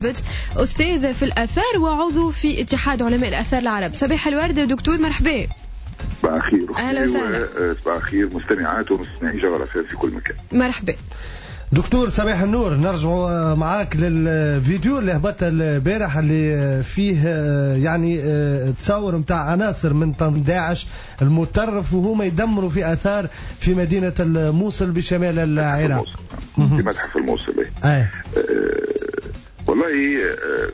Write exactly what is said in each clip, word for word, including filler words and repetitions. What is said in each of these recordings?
أستاذ في الآثار وعضو في اتحاد علماء الآثار العرب. صباح الورد دكتور، مرحبا. صباح الخير. أهلا وسهلا. صباح الخير مستمعات ومستمعي جغرافيا في كل مكان. مرحبا دكتور. صباح النور. نرجع معاك للفيديو اللي هبط البارح اللي فيه يعني تصور متاع عناصر من تنظيم داعش المتطرف وهما يدمروا في آثار في مدينة الموصل بشمال العراق، في متحف الموصل. أي. أه والله أه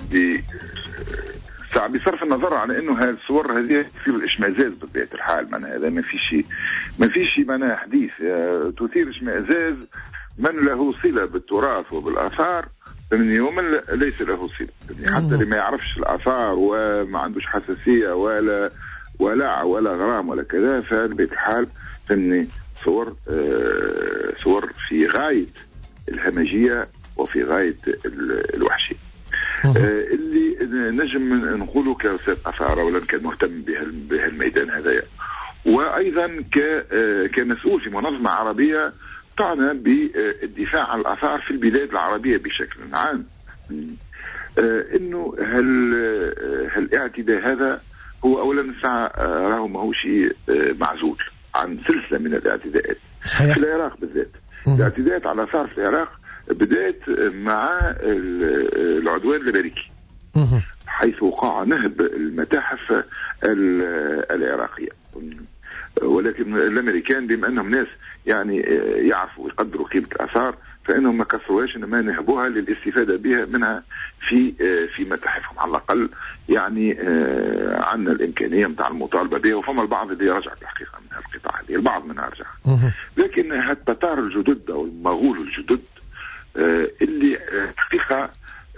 صعب بصرف النظر عن انه هذه الصور هذه تثير الاشمئزاز بطبيعه الحال. معناها هذا ما في شيء ما في شيء معناها حديث تثير اشمئزاز من له صله بالتراث وبالاثار من يوم ليس له صله، حتى اللي ما يعرفش الاثار وما عندوش حساسيه ولا ولا ولا غرام ولا كذا، فبطبيعه الحال فهمني صور آه صور في غايه الهمجيه وفي غايه الوحشيه. آه اللي نجم نقوله كأستاذ أثار ولا كان مهتم بهالميدان هذايا، وأيضا كمسؤول في منظمة عربية تعنى بالدفاع عن الآثار في البلاد العربية بشكل عام، آه إنه هال هالاعتداء هذا هو أولا الساعة راهو ما هو شيء معزول عن سلسلة من الاعتداءات في العراق بالذات. الاعتداءات على الآثار في العراق بدأت مع العدوان الأمريكي، حيث وقع نهب المتاحف العراقية، ولكن الأمريكان بما أنهم ناس يعني يعرفوا يقدروا قيمة الآثار فإنهم ما كسروهاش، إنما نهبوها للاستفادة بها منها في في متاحفهم على الأقل. يعني عندنا الإمكانية متاع المطالبة بها، وفما البعض اللي رجع الحقيقة من القطاع هذه، البعض منها رجع، لكن هالتتار الجدد أو المغول الجدد اللي حقيقة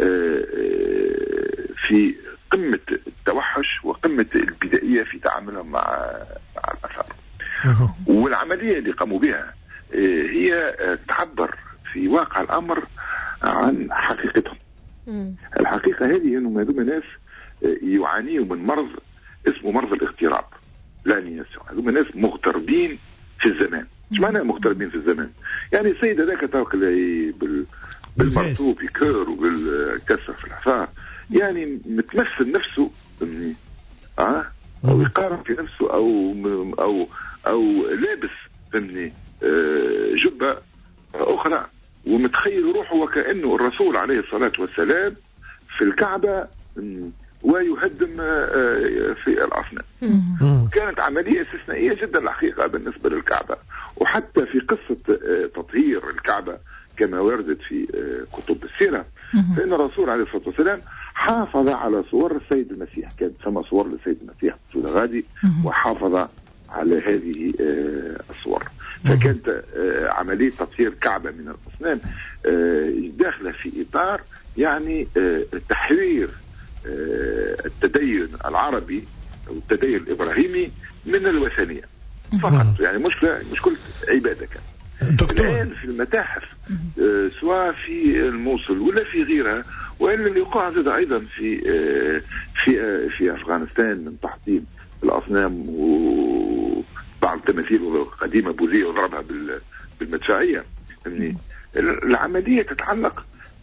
في قمة التوحش وقمة البدائية في تعاملهم مع مع الآثار، والعملية اللي قاموا بها هي تعبر في واقع الأمر عن حقيقتهم. الحقيقة هذه أنهم هذوما ناس يعانيوا من مرض اسمه مرض الاغتراب، لانياسيون. هذوما ناس مغتربين في الزمان. ايش معنى مغتربين في الزمان؟ يعني السيد هذاك توكل بال بالمرطوب كور وبالكسر في الحفار، يعني متمثل نفسه اه او يقارن في نفسه او او او لابس فهمني آه جبه اخرى، ومتخيل روحه وكانه الرسول عليه الصلاه والسلام في الكعبه ويهدم آه في الاصنام. كانت عمليه استثنائيه جدا الحقيقه بالنسبه للكعبه، وحتى في قصه آه تطهير الكعبه كما وردت في كتب السيرة، فإن الرسول عليه الصلاة والسلام حافظ على صور السيد المسيح، كانت ثم صور للسيد المسيح سودة غادي وحافظ على هذه الصور. فكانت عملية تطهير كعبة من الأصنام داخلة في إطار يعني تحرير التدين العربي أو التدين الإبراهيمي من الوثنية فقط، يعني مشكلة مشكلة عبادة كان. الآن في المتاحف آه سواء في الموصل ولا في غيرها، وإلا اللي يقع هذا أيضا في آه في آه في أفغانستان من تحطيم الأصنام وبعض التماثيل القديمة بوذية وضربها بالمدفعية. يعني العملية تتعلق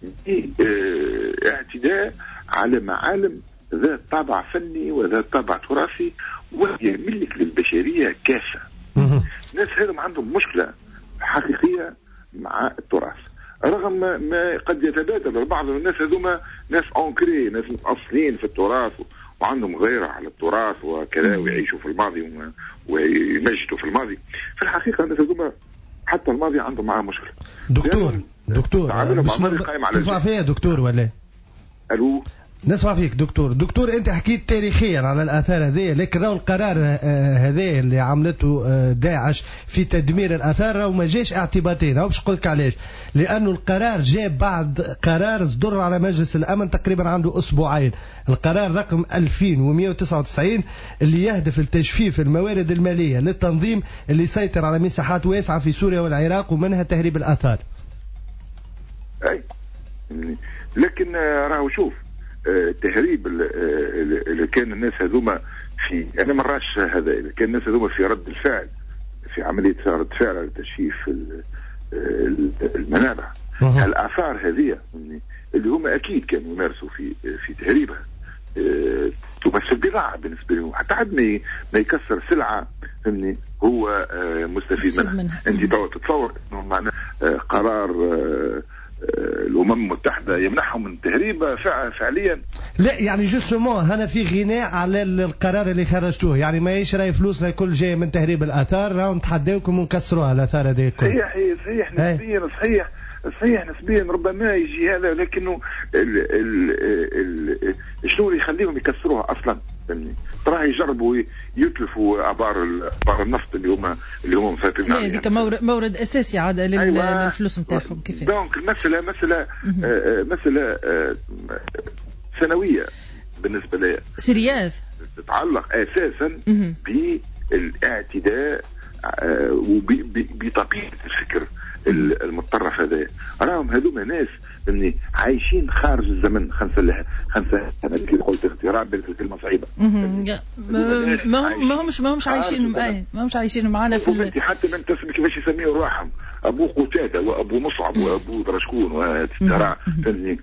باعتداء على معالم ذات طابع فني وذات طابع تراثي وهي ملك للبشرية كافة. الناس هذم عندهم مشكلة حقيقية مع التراث، رغم ما قد يتبادل البعض من الناس هذوما ناس أنكري، ناس متأصلين في التراث وعندهم غيرة على التراث وكذا ويعيشوا في الماضي ويمجدوا في الماضي. في الحقيقة الناس هذوما حتى الماضي عندهم معاه مشكلة. دكتور دكتور تسمع فيها دكتور ولا؟ ألو نسمع فيك دكتور. دكتور انت حكيت تاريخيا على الاثار هذه، لكن راهو القرار هذا اللي عملته داعش في تدمير الاثار راهو ما جاش اعتباطين، او باش نقول لك علاش، لانه القرار جاء بعد قرار صدر على مجلس الامن تقريبا عنده اسبوعين، القرار رقم ألفين ومئة وتسعة وتسعين اللي يهدف لتجفيف الموارد الماليه للتنظيم اللي يسيطر على مساحات واسعه في سوريا والعراق ومنها تهريب الاثار. اي لكن راهو شوف التهريب اللي كان الناس هذوما في، انا مراتش هذا، كان الناس هذوما في رد الفعل في عمليه رد فعل على تجفيف المنابع. الآثار هذه اللي هم أكيد كانوا يمارسوا في في تهريبها تمثل بضاعة بالنسبة لهم، حتى حد ما يكسر سلعة فهمني هو مستفيد منها, منها. أنت تتصور إنه معنا قرار الأمم المتحدة يمنحهم من التهريب فعليا؟ لا يعني جوستومون هنا في غناء على القرار اللي خرجتوه، يعني ما يشري فلوسنا كل جاي من تهريب الآثار، راهو نتحداوكم ونكسروها الآثار هذه الكل. صحيح صحيح نسبيا صحيح صحيح نسبيا ربما يجي هذا، لكنه ال ال ال شنو اللي يخليهم يكسروها اصلا؟ تراه يجربوا يتلفوا ابار ابار النفط اللي هما اللي هم فاتين عليها. هذيك مورد, مورد اساسي عاد أيوة. للفلوس نتاعهم كيف. دونك المساله مساله مساله سنويه بالنسبه لي سيرياز تتعلق اساسا بالاعتداء وبطبيعه الفكر المتطرف هذا. راهم هذوما ناس اني عايشين خارج الزمن. خمسه له خمسه انا اللي قلت اغتراب بالكلمه صعيبه. ما هم ما همش ما همش عايشين ما همش عايشين معنا في ال... حتى من تسمي كيفاش يسميوا روحهم ابو قتاده وابو مصعب وابو درشكون وترى فهمني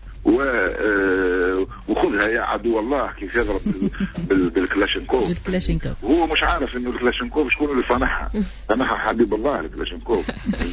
وخذها يا عدو الله كيف يضرب بالكلاشينكوف. بالكلاشينكوف هو مش عارف انه الكلاشينكوف شكون اللي صنعها. صنعها حبيب الله الكلاشينكوف.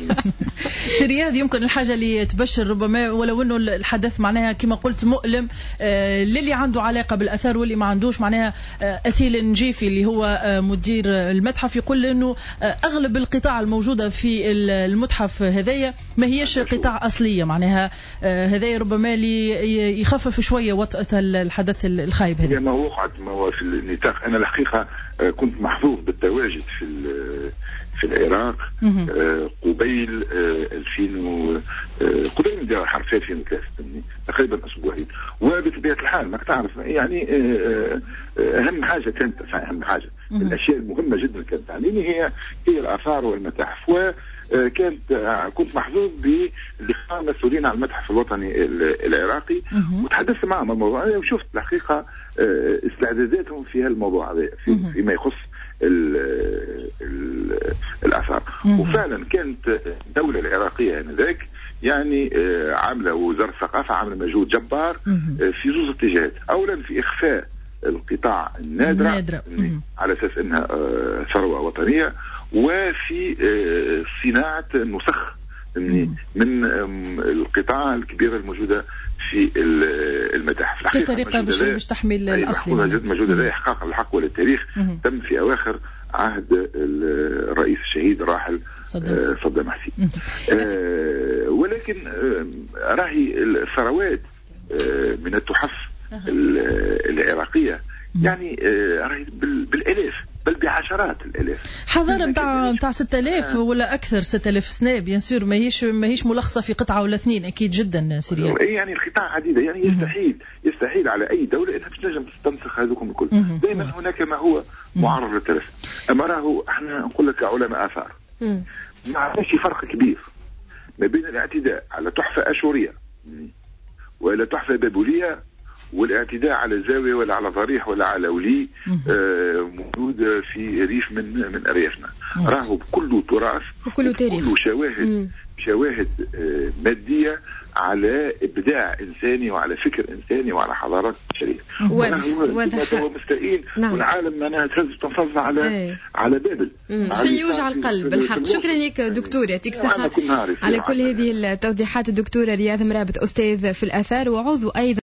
سرياد يمكن الحاجه اللي تبشر ربما ولو انه الحدث معناها كما قلت مؤلم آه للي عنده علاقه بالاثار واللي ما عندوش. معناها آه اثيل النجيفي اللي هو آه مدير المتحف يقول انه آه اغلب القطاع الموجوده في المتحف هذايا ما هيش قطاع اصليه. معناها آه هذايا ربما اللي يخفف شويه وطأة الحدث الخايب هذا. ما وقعت ما هو في النطاق. انا الحقيقه آه كنت محظوظ بالتواجد في في العراق آه قبيل آه ألفين و آه قبيل حرف ألفين وثلاثة تقريبا اسبوعين. وبطبيعه الحال ما تعرف يعني آه اهم حاجه كانت اهم حاجه من الاشياء المهمه جدا كانت تعليمي هي هي الاثار والمتاحف. و كانت كنت محظوظ بلقاء مسؤولين عن المتحف الوطني العراقي وتحدثت معهم الموضوع هذا وشفت الحقيقه استعداداتهم في هالموضوع هذا في فيما يخص ال ال الاثار. وفعلا كانت الدوله العراقيه انذاك يعني عامله وزاره الثقافه عامله مجهود جبار في زوج اتجاهات. اولا في اخفاء القطاع النادرة, النادرة. على اساس انها ثروه وطنيه، وفي صناعه نسخ من القطاع الكبيره الموجوده في المتاحف. كطريقه باش تحمل الاصلي. مجهود هذا احقاق الحق والتاريخ تم في اواخر عهد الرئيس الشهيد الراحل صدام حسين. آه ولكن آه راهي الثروات آه من التحف العراقية يعني راهي بالالاف بل بعشرات الالاف. حضاره نتاع نتاع ستة آلاف ولا اكثر. ستة آلاف سنه بيان سور ماهيش ماهيش ملخصه في قطعه ولا اثنين اكيد جدا سيريا. يعني القطاع عديده يعني يستحيل يستحيل على اي دوله انها تنجم تستنسخ هذوكم الكل. دائما هناك ما هو معرض للتلف. اما راهو احنا نقول لك كعلماء اثار ما عندناش فرق كبير ما بين الاعتداء على تحفه اشوريه ولا تحفه بابليه والاعتداء على زاويه ولا على ضريح ولا على ولي آه موجود في ريف من من اريافنا. راهو كله تراث وكله تاريخ كله شواهد مم. شواهد آه ماديه على ابداع انساني وعلى فكر انساني وعلى حضارات بشريه. وهو مستئين نعم. والعالم معناها تهز وتنفض على ايه. على بابل. شيء يوجع القلب بالحق. شكرا لك دكتور يعطيك الصحه على كل هذه التوضيحات. الدكتوره رياض مرابط استاذ في الاثار وعضو ايضا